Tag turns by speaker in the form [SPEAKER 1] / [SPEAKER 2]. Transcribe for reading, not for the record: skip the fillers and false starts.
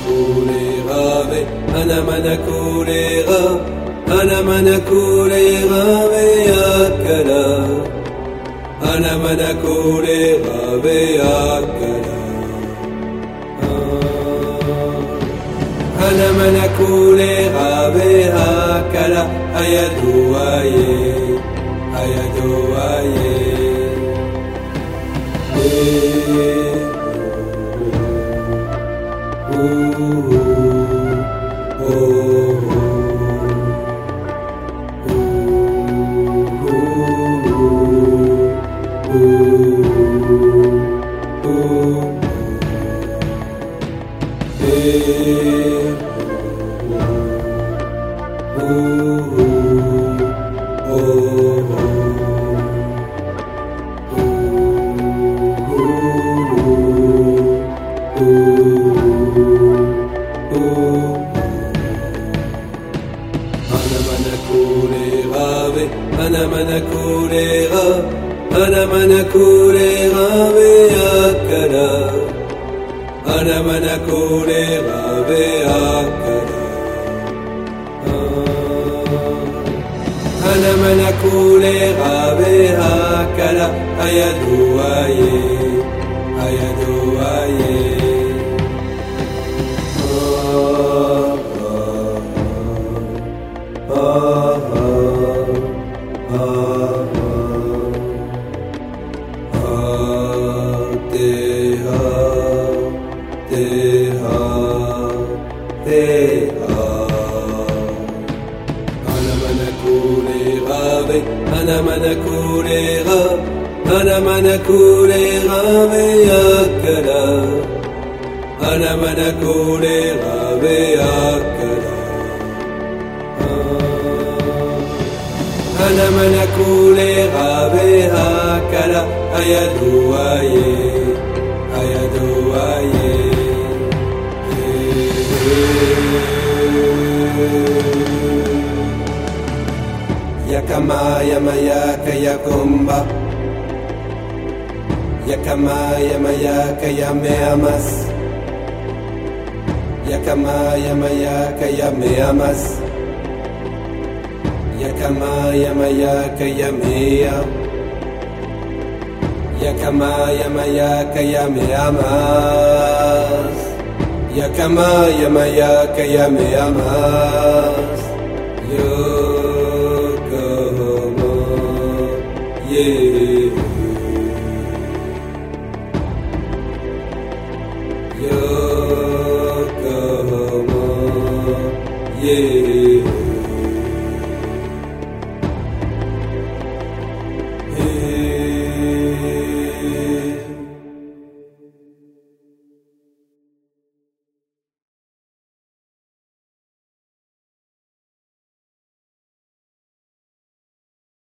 [SPEAKER 1] kulera, ana mana kulera, ana mana kulera akala, ana mana kulera akala, ana mana kulera akala, ayadu aye, ayadu aye. Ana mana kulera, ana mana kulera akala, ana mana kulera akala, ana mana kulera akala, ayadu aye, ayadu aye. Ana mana kulera, ana mana kulera akala, ana mana kulera akala, ana mana kulera akala, ayadu aye, ayadu aye. Yakamaya mayaka yakumba, yakamaya mayaka yameamas, yakamaya mayaka yameamas, yakamaya mayaka yamea, yakamaya mayaka yameamas, yakamaya mayaka yameamas. Yeah. Yokohama, yeah.